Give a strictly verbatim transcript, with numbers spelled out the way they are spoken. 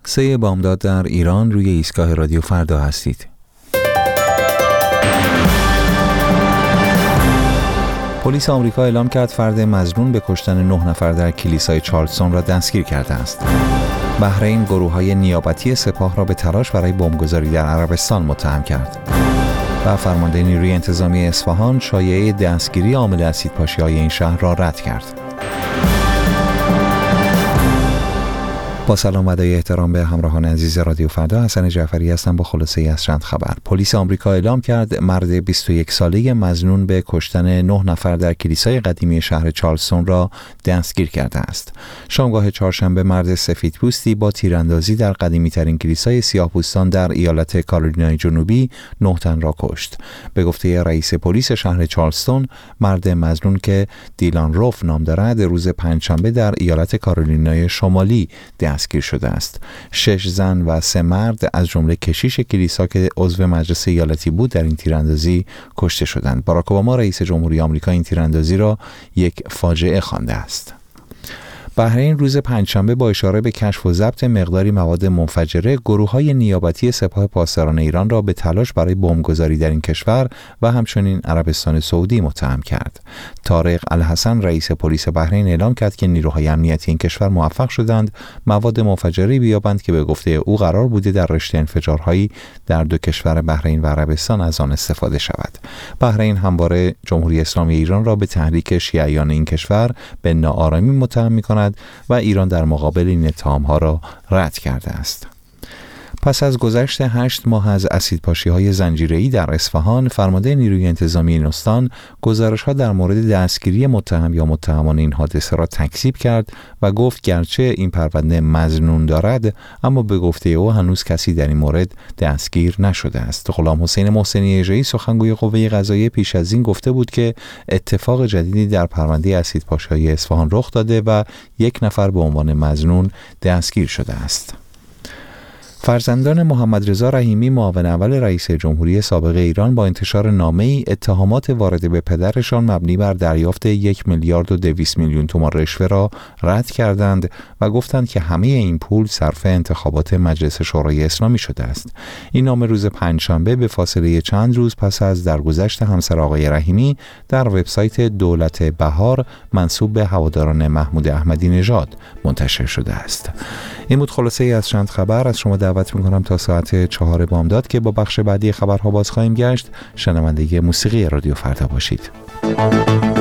سه بامداد در ایران، روی ایستگاه رادیو فردا هستید. پلیس آمریکا اعلام کرد فرد مظنون به کشتن نه نفر در کلیسای چارلستون را دستگیر کرده است. بحرین گروه‌های نیابتی سپاه را به تلاش برای بمبگذاری در عربستان متهم کرد. و فرمانده نیروی انتظامی اصفهان شایعه دستگیری عامل اسیدپاشی‌های این شهر را رد کرد. با سلام و ادای احترام به همراهان عزیز رادیو فردا، حسن جعفری هستم با خلاصه‌ای از چند خبر. پلیس آمریکا اعلام کرد مرد بیست و یک ساله مظنون به کشتن نه نفر در کلیسای قدیمی شهر چارلستون را دستگیر کرده است. شامگاه چهارشنبه مرد سفیدپوستی با تیراندازی در قدیمی‌ترین کلیسای سیاه‌پوستان در ایالت کارولینای جنوبی نه تن را کشت. به گفته رئیس پلیس شهر چارلستون، مرد مظنون که دیلان روف نام دارد، روز پنجشنبه در ایالت کارولینای شمالی دستگیر شده است. شش زن و سه مرد از جمله کشیش کلیسا که عضو مجلس ایالتی بود در این تیراندازی کشته شدند. باراک اوباما رئیس جمهوری آمریکا این تیراندازی را یک فاجعه خوانده است. بحرین روز پنجشنبه با اشاره به کشف و ضبط مقداری مواد منفجره، گروه‌های نیابتی سپاه پاسداران ایران را به تلاش برای بمبگذاری در این کشور و همچنین عربستان سعودی متهم کرد. طارق الحسن رئیس پلیس بحرین اعلام کرد که نیروهای امنیتی این کشور موفق شدند مواد منفجره بیابند که به گفته او قرار بوده در رشته انفجارهایی در دو کشور بحرین و عربستان از آن استفاده شود. بحرین همواره جمهوری اسلامی ایران را به تحریک شیعیان این کشور به ناآرامی متهم می‌کند و ایران در مقابل این اتهام‌ها را رد کرده است. پس از گذشت هشت ماه از اسیدپاشی‌های زنجیره‌ای در اصفهان، فرمانده نیروی انتظامی این استان گزارش‌ها در مورد دستگیری متهم یا متهمان این حادثه را تکذیب کرد و گفت گرچه این پرونده مظنون دارد، اما به گفته او هنوز کسی در این مورد دستگیر نشده است. غلام حسین محسنی اژه‌ای سخنگوی قوه قضاییه پیش از این گفته بود که اتفاق جدیدی در پرونده اسیدپاشی‌های اصفهان رخ داده و یک نفر به عنوان مظنون دستگیر شده است. فرزندان محمد رضا رحیمی معاون اول رئیس جمهوری سابق ایران با انتشار نامه‌ای اتهامات وارده به پدرشان مبنی بر دریافت یک میلیارد و دویست میلیون تومان رشوه را رد کردند و گفتند که همه این پول صرف انتخابات مجلس شورای اسلامی شده است. این نامه روز پنجشنبه به فاصله چند روز پس از درگذشت همسر آقای رحیمی در وبسایت دولت بهار منسوب به هواداران محمود احمدی نژاد منتشر شده است. این بود خلاصه‌ای از چند خبر. از شما دعوت می‌کنم تا ساعت چهار بامداد که با بخش بعدی خبرها باز خواهیم گشت، شنونده موسیقی رادیو فردا باشید.